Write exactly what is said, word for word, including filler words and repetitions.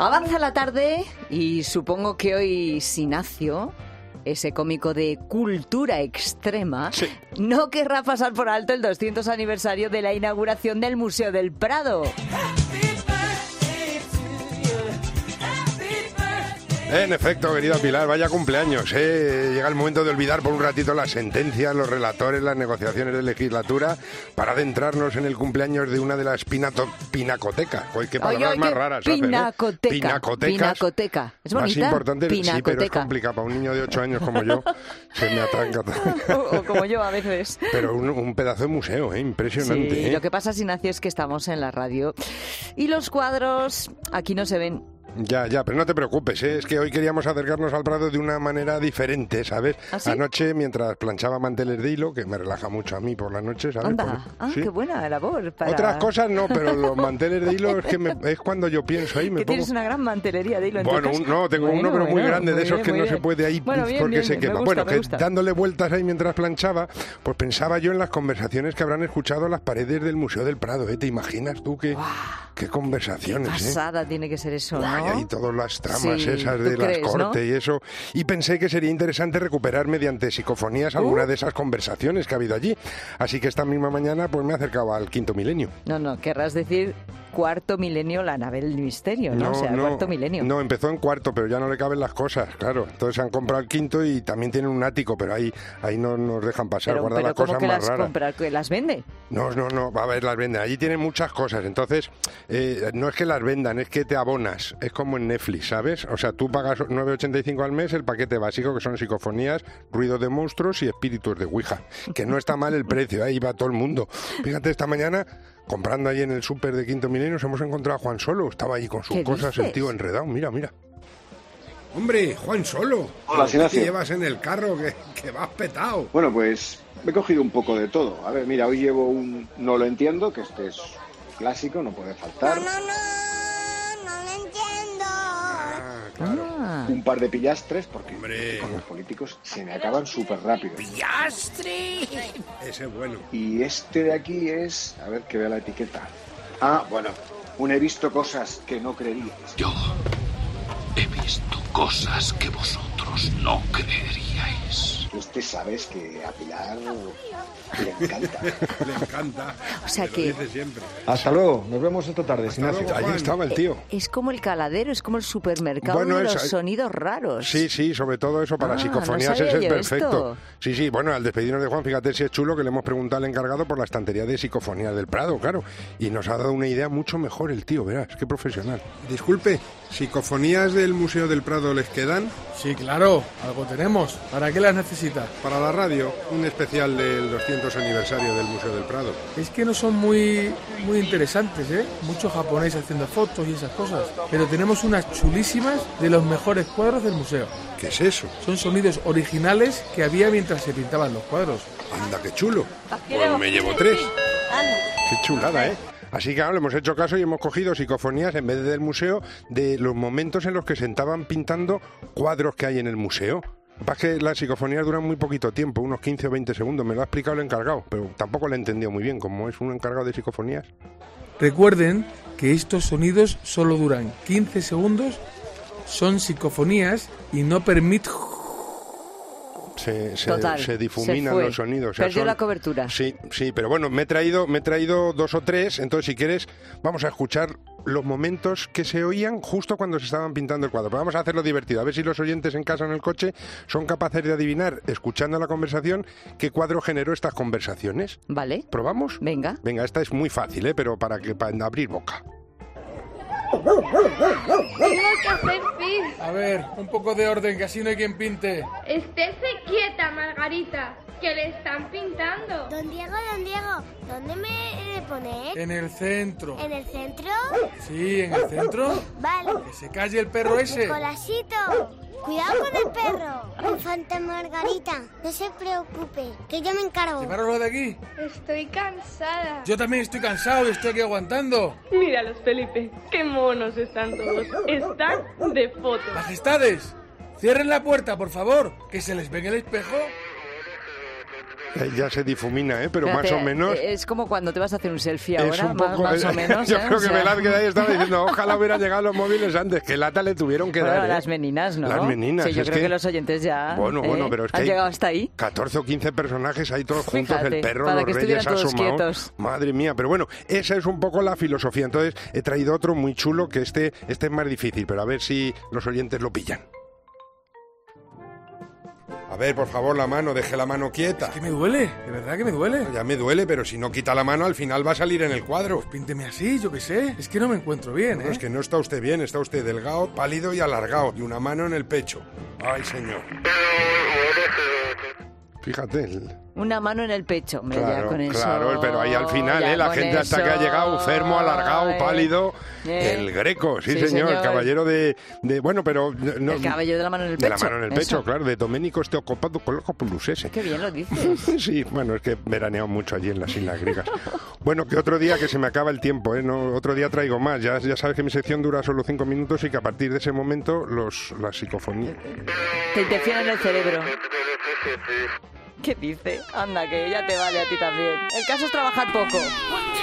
Avanza la tarde y supongo que hoy Sinacio, ese cómico de cultura extrema, sí, no querrá pasar por alto el doscientos aniversario de la inauguración del Museo del Prado. En efecto, querida Pilar, vaya cumpleaños, ¿eh? Llega el momento de olvidar por un ratito las sentencias, los relatores, las negociaciones de legislatura, para adentrarnos en el cumpleaños de una de las pinato, pinacotecas. Pues qué palabras oye, oye, más raras pinacoteca, hacen, ¿eh? Pinacotecas. Pinacoteca. ¿Es bonita? Más importante, pinacoteca. Sí, pero es complicado. Para un niño de ocho años como yo, se me atranca. o, o como yo a veces. Pero un, un pedazo de museo, ¿eh? Impresionante. Sí, ¿eh? Lo que pasa, Sinacio, es que estamos en la radio y los cuadros aquí no se ven. Ya, ya, pero no te preocupes, ¿eh? Es que hoy queríamos acercarnos al Prado de una manera diferente, ¿sabes? ¿Ah, sí? Anoche, mientras planchaba manteles de hilo, que me relaja mucho a mí por la noche, ¿sabes? Anda, Por... ah, ¿sí? Qué buena labor. Para... Otras cosas no, pero los manteles de hilo es que me, es cuando yo pienso ahí. Me que pongo... tienes una gran mantelería de hilo en Bueno, tu un, casa. no, tengo bueno, uno, pero bueno, muy grande, muy de esos bien, que no bien. se puede ahí bueno, bien, porque bien, se quema. gusta, Bueno, que gusta. dándole vueltas ahí mientras planchaba, pues pensaba yo en las conversaciones que habrán escuchado las paredes del Museo del Prado, ¿eh? ¿Te imaginas tú qué, qué conversaciones, qué pasada eh? tiene que ser eso, ¿no? Ay, ahí todas las tramas sí, esas de las crees, cortes, ¿no? y eso. Y pensé que sería interesante recuperar mediante psicofonías alguna uh. de esas conversaciones que ha habido allí. Así que esta misma mañana pues me acercaba al quinto milenio. No, no, querrás decir cuarto milenio, la nave del misterio, ¿no? No, o sea, no, cuarto milenio. No, empezó en cuarto, pero ya no le caben las cosas, claro. Entonces han comprado el quinto y también tienen un ático, pero ahí ahí no nos dejan pasar, pero, guarda pero las ¿cómo cosas que más las raras. compra? ¿Que las vende? No, no, no, va a ver, las venden. Allí tienen muchas cosas, entonces eh, no es que las vendan, es que te abonas. Es como en Netflix, ¿sabes? O sea, tú pagas nueve ochenta y cinco al mes el paquete básico, que son psicofonías, ruidos de monstruos y espíritus de Ouija. Que no está mal el precio, ahí va todo el mundo. Fíjate, esta mañana, comprando ahí en el súper de Quinto Milenio, nos hemos encontrado a Juan Solo. Estaba ahí con sus cosas, dices? el tío enredado. Mira, mira. Hombre, Juan Solo. Hola, Sinacio. ¿Qué llevas en el carro? Que, que vas petado. Bueno, pues me he cogido un poco de todo. A ver, mira, hoy llevo un No lo entiendo, que este es clásico, no puede faltar. No, no, no, no lo entiendo. Ah, claro. Ah. Un par de pillastres, porque Hombre. con los políticos se me acaban súper rápido. ¡Pillastre! Ese es bueno. Y este de aquí es... A ver, que vea la etiqueta. Ah, bueno, un he visto cosas que no creeríais. Yo he visto cosas que vosotros no creeríais. Este sabes que a Pilar le encanta. Le encanta. O sea Me lo que- dice siempre. Hasta luego, nos vemos esta tarde, Sinacio. luego. Allí estaba el tío. Es como el caladero, es como el supermercado Bueno, de es- los sonidos raros. Sí, sí, sobre todo eso para Ah, psicofonías no sabía ese es yo perfecto. esto. Sí, sí, bueno, al despedirnos de Juan, fíjate si es chulo que le hemos preguntado al encargado por la estantería de psicofonías del Prado, claro. Y nos ha dado una idea mucho mejor el tío, verás, qué profesional. Disculpe, ¿psicofonías del Museo del Prado les quedan? Sí, claro, algo tenemos. ¿Para qué las necesita? Para la radio, un especial del doscientos aniversario del Museo del Prado. Es que no son muy, muy interesantes, ¿eh? Muchos japoneses haciendo fotos y esas cosas. Pero tenemos unas chulísimas de los mejores cuadros del museo. ¿Qué es eso? Son sonidos originales que había mientras se pintaban los cuadros. Anda, qué chulo. Pues me llevo tres. Qué chulada, ¿eh? Así que ahora le hemos hecho caso y hemos cogido psicofonías en vez de del museo de los momentos en los que se estaban pintando cuadros que hay en el museo. Lo que pasa es que las psicofonías duran muy poquito tiempo, unos quince o veinte segundos. Me lo ha explicado el encargado, pero tampoco lo he entendido muy bien, como es un encargado de psicofonías. Recuerden que estos sonidos solo duran quince segundos, son psicofonías y no permiten... Se, se, Total, se se difuminan fue. los sonidos. O sea, Perdió son- la cobertura. Sí, sí, pero bueno, me he traído, me he traído dos o tres, entonces si quieres vamos a escuchar los momentos que se oían justo cuando se estaban pintando el cuadro. Pero vamos a hacerlo divertido, a ver si los oyentes en casa o en el coche son capaces de adivinar, escuchando la conversación, qué cuadro generó estas conversaciones. ¿Vale? ¿Probamos? Venga. Venga, esta es muy fácil, ¿eh? Pero para que para abrir boca. Tengo que hacer pis. A ver, un poco de orden, que así no hay quien pinte. Estése quieta, Margarita, que le están pintando. Don Diego, don Diego, ¿dónde me he de poner? En el centro. ¿En el centro? Sí, en el centro. Vale. Que se calle el perro ese. Nicolásito, cuidado con el perro. Infanta Margarita, no se preocupe, que yo me encargo. Llevároslo de aquí. Estoy cansada. Yo también estoy cansado y estoy aquí aguantando. Míralos, Felipe, qué monos están todos. Están de foto. Majestades, cierren la puerta, por favor, que se les ve en el espejo. Eh, ya se difumina, ¿eh? Pero Espérate, más o menos... Es como cuando te vas a hacer un selfie Es ahora, un poco, más, más o menos. yo ¿eh? creo O que sea... Velázquez ahí estaba diciendo, ojalá hubieran llegado los móviles antes, que lata le tuvieron que Bueno, dar. ¿eh? las meninas, ¿no? Las meninas. Sí, yo es creo que... que los oyentes ya bueno, ¿eh? bueno, pero es que han hay llegado hasta ahí. catorce o quince personajes ahí todos juntos, Fíjate, el perro, para los que reyes estuvieran todos asomados. quietos. Madre mía, pero bueno, esa es un poco la filosofía. Entonces he traído otro muy chulo, que este, este es más difícil, pero a ver si los oyentes lo pillan. A ver, por favor, la mano, deje la mano quieta. Es que me duele, de verdad que me duele. Ya me duele, pero si no quita la mano, al final va a salir en el cuadro. Pues pínteme así, yo qué sé. Es que no me encuentro bien, ¿eh? No, es que no está usted bien, está usted delgado, pálido y alargado, y una mano en el pecho. Ay, señor. Fíjate. El... Una mano en el pecho. Hombre, claro, ya con eso, claro, pero ahí al final, ¿eh? La gente eso, hasta que ha llegado enfermo, alargado, eh, pálido. eh. El Greco, sí, Sí, señor, señor. el caballero de, de... Bueno, pero... No, el caballero de la mano en el de pecho. la mano en el eso. pecho, claro, de Domenico Steocopado Colocopoulos. Qué bien lo dices. Sí, bueno, es que he veraneado mucho allí en las Islas Griegas. Bueno, que otro día que se me acaba el tiempo, ¿eh? No, otro día traigo más. Ya, ya sabes que mi sección dura solo cinco minutos y que a partir de ese momento los, las psicofonías... Te interfieren en el cerebro. ¿Qué dice? Anda, que ya te vale a ti también. El caso es trabajar poco.